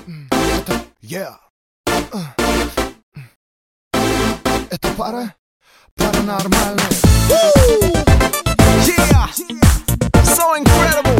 Это пара паранормальная. Yeah, so incredible.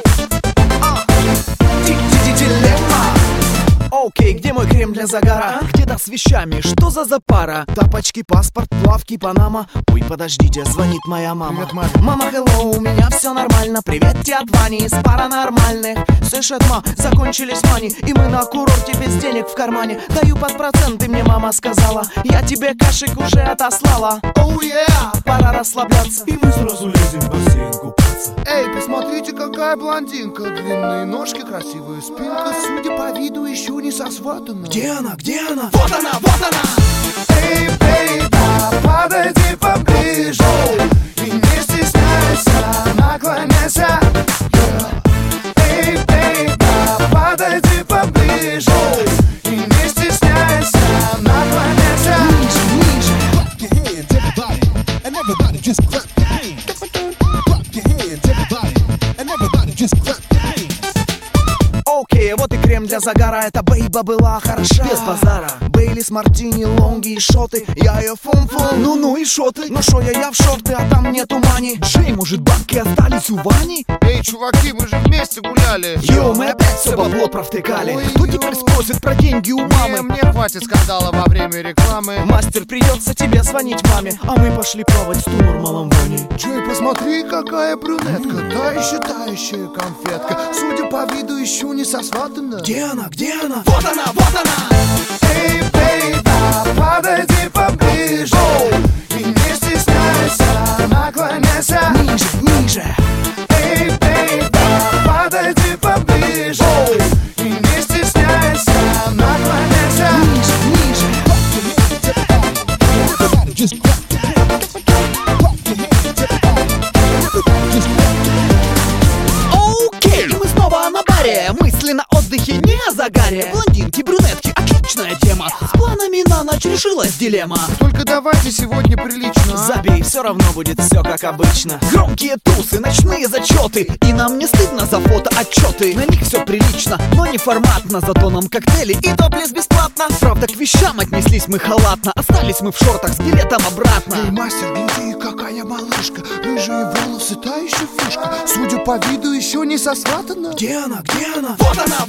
Дилемма. Окей, где мой крем для загара? Где-то с вещами, что за запара? Тапочки, паспорт, плавки, Панама. Ой, подождите, звонит моя мама. Привет, мама. Мама, hello, у меня все нормально. Привет, тебе от Вани из паранормальных. Слышь, ма, закончились мани, и мы на курорте без денег в кармане. Даю под проценты, мне мама сказала. Я тебе кашек уже отослала. Oh yeah! Пора расслабляться. И мы сразу лезем в бассейн купаться. Эй, посмотрите, какая блондинка. Длинные ножки, красивая спинка. Судя по виду, еще не сосватана. Где она? Где она? Вот она, вот она! Эй, бейба, подойди поближе и не стесняйся, наклоняйся. Эй, бейба, подойди поближе и не стесняйся, наклоняйся. Ниже, Clap your hands, everybody, and everybody just clap your hands. Clap your hands, everybody, and everybody just clap your hands. Окей, вот и крем для загара. Эта бейба была хороша. Без базара. Бейлис, мартини, лонги и шоты. Я ее фум-фум. Ну-ну и шоты. Ну шо я в шорты, а там нету мани. Джей, может, бабки остались у Вани? Эй, чуваки, мы же вместе гуляли. Йоу, мы опять все бабло провтыкали. Ой, Кто ё. теперь спросит про деньги у мамы? Мне хватит скандала во время рекламы. Мастер, придется тебе звонить маме. А мы пошли плавать с Тумурмалом Ваней. Джей, посмотри, какая брюнетка. Та еще тающая конфетка. Судя по виду, еще не сосватана. Где она? Где она? Вот она, вот она! Эй, бейба, подойди поближе и не стесняйся, наклоняйся. Ниже, ниже. Эй, бейба, подойди поближе и не стесняйся, наклоняйся. Ниже, ниже. Everybody just clap your hands. Clap your hands, everybody, everybody just clap your hands. Окей, мы снова на баре. Мысли на отдыхе, не о загаре. Блондинки, брюнетки, отличная тема. С планами на ночь решилась дилемма. Только давайте сегодня прилично. Забей, все равно будет все как обычно. Громкие тусы, ночные зачеты. И нам не стыдно за фотоотчеты. На них все прилично, но не форматно. Зато нам коктейли и топлес бесплатно. Правда, к вещам отнеслись мы халатно. Остались мы в шортах с билетом обратно. Эй, мастер, гляди, какая малышка. Рыжие волосы, та еще фишка. Судя по виду, еще не сосватана. Где она? Где она? Вот она,